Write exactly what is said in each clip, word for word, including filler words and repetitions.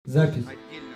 Запись.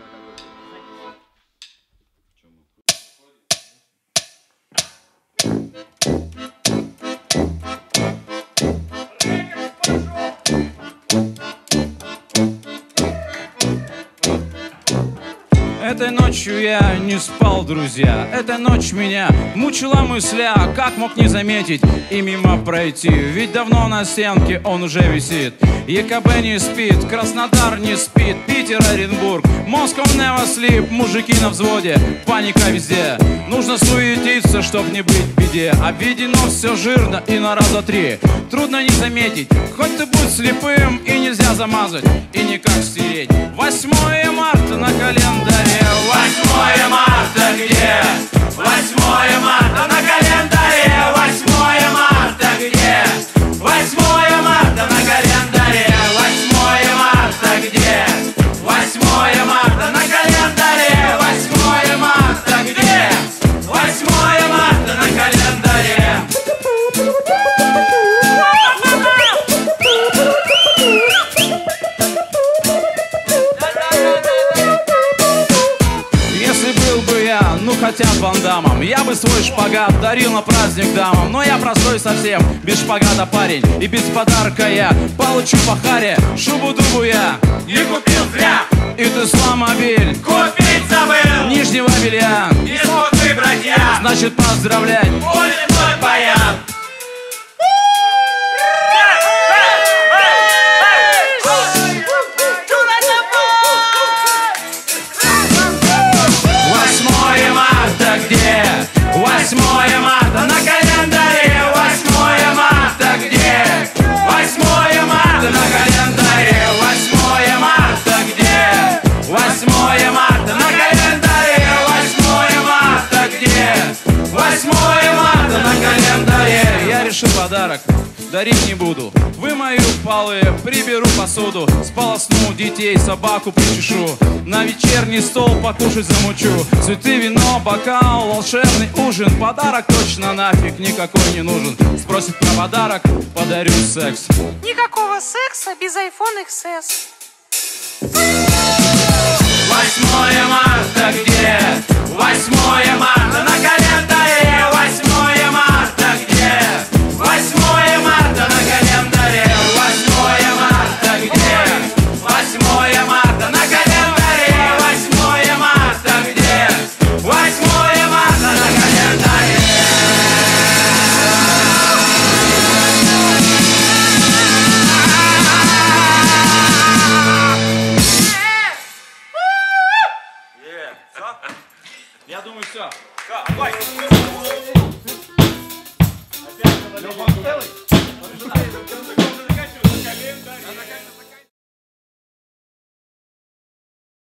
Этой ночью я не спал, друзья. Эта ночь меня мучила мысля, как мог не заметить и мимо пройти. Ведь давно на стенке он уже висит. ЕКБ не спит, Краснодар не спит, Питер, Оренбург, Москва never sleep. Мужики на взводе, паника везде. Нужно суетиться, чтоб не быть в беде. Обведено все жирно и на раза три. Трудно не заметить, хоть ты будь слепым, и нельзя замазать, и никак стереть. Восьмое марта на календаре. Восьмое марта где? Восьмое марта на календаре. Восьмое марта где? Восьмое марта на календаре. Восьмое марта где? Восьмое марта на календаре. Восьмое марта где? Восьмое марта на календаре. Ну хотя бы Ван Дамом, я бы свой шпагат дарил на праздник дамам. Но я простой совсем, без шпагата парень, и без подарка я получу по харе. Шубу-дубу я не купил зря, и ты сломобиль купить забыл. Нижнего белья не смог выбрать я, значит поздравлять будет твой баян. Восьмое марта на календаре. Восьмое марта где? Восьмое марта на календаре. Восьмое марта где? Восьмое марта на календаре. Восьмое марта где? Восьмое марта на календаре. Я решил подарок дарить не буду. Вымою полы, приберу посуду, сполосну детей, собаку причешу. На вечерний стол покушать замучу. Цветы, вино, бокал, волшебный ужин. Подарок точно нафиг никакой не нужен. Спросит про подарок, подарю секс. Никакого секса без iPhone икс эс. Восьмое марта где? Восьмое марта на календаре. Восьмое марта где? Восьмое марта на календаре. Восьмое марта где? Восьмое марта на календаре. Восьмое марта где? Восьмое марта на календаре. Я думаю, все. Все, давай. Опять